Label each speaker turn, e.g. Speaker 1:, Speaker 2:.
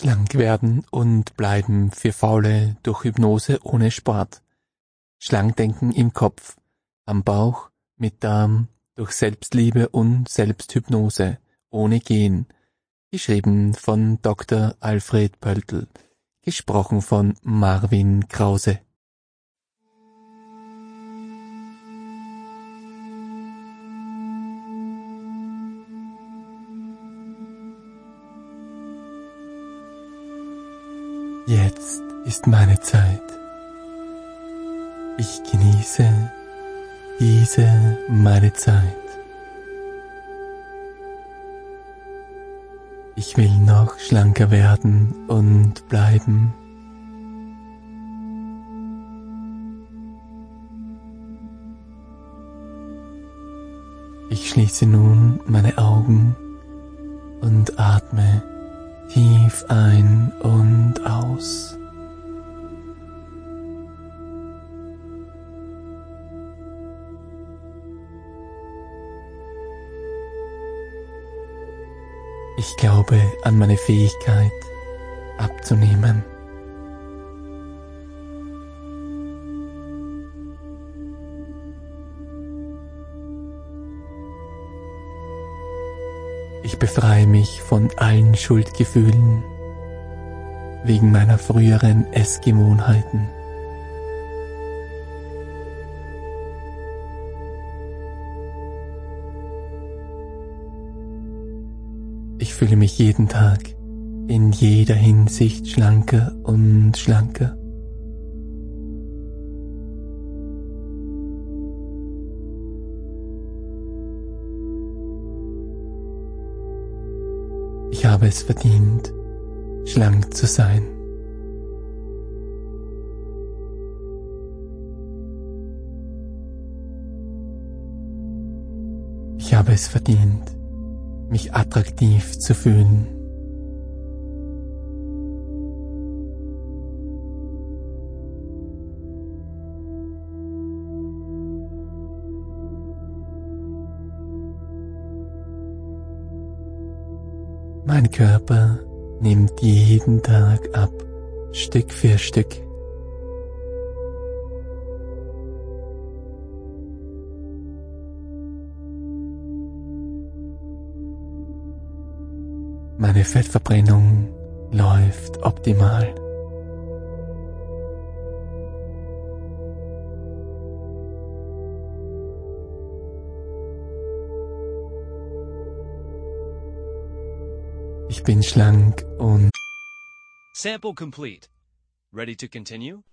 Speaker 1: Schlank werden und bleiben für Faule durch Hypnose ohne Sport. Schlank denken im Kopf, am Bauch, mit Darm, durch Selbstliebe und Selbsthypnose, ohne Gehen. Geschrieben von Dr. Alfred Pöltl. Gesprochen von Marvin Krause. Jetzt ist meine Zeit. Ich genieße diese meine Zeit. Ich will noch schlanker werden und bleiben. Ich schließe nun meine Augen und atme tief ein und aus. Ich glaube an meine Fähigkeit, abzunehmen. Ich befreie mich von allen Schuldgefühlen wegen meiner früheren Essgewohnheiten. Ich fühle mich jeden Tag in jeder Hinsicht schlanker und schlanker. Ich habe es verdient, schlank zu sein. Ich habe es verdient, mich attraktiv zu fühlen. Mein Körper nimmt jeden Tag ab, Stück für Stück. Meine Fettverbrennung läuft optimal. Ich bin schlank und
Speaker 2: Sample complete. Ready to continue?